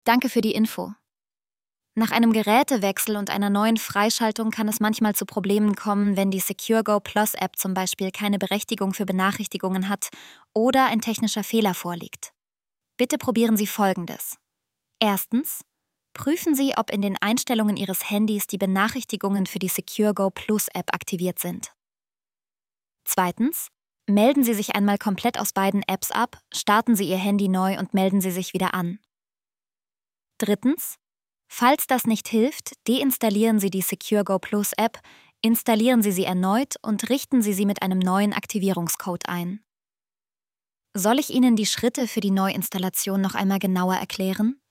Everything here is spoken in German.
Danke für die Info. Nach einem Gerätewechsel und einer neuen Freischaltung kann es manchmal zu Problemen kommen, wenn die SecureGo Plus App zum Beispiel keine Berechtigung für Benachrichtigungen hat oder ein technischer Fehler vorliegt. Bitte probieren Sie Folgendes. Erstens, prüfen Sie, ob in den Einstellungen Ihres Handys die Benachrichtigungen für die SecureGo Plus App aktiviert sind. Zweitens, melden Sie sich einmal komplett aus beiden Apps ab, starten Sie Ihr Handy neu und melden Sie sich wieder an. Drittens, falls das nicht hilft, deinstallieren Sie die SecureGo Plus App, installieren Sie sie erneut und richten Sie sie mit einem neuen Aktivierungscode ein. Soll ich Ihnen die Schritte für die Neuinstallation noch einmal genauer erklären?